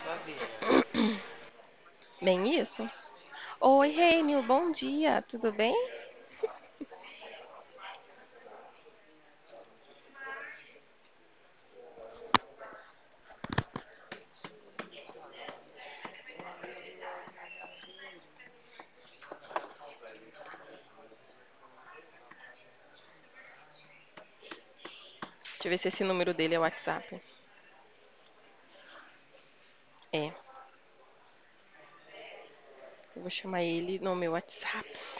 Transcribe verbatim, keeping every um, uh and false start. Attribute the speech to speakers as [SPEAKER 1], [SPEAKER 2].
[SPEAKER 1] Bem isso? Oi, Rênio, bom dia, tudo bem? Deixa eu ver se esse número dele é o WhatsApp. É, eu vou chamar ele no meu WhatsApp.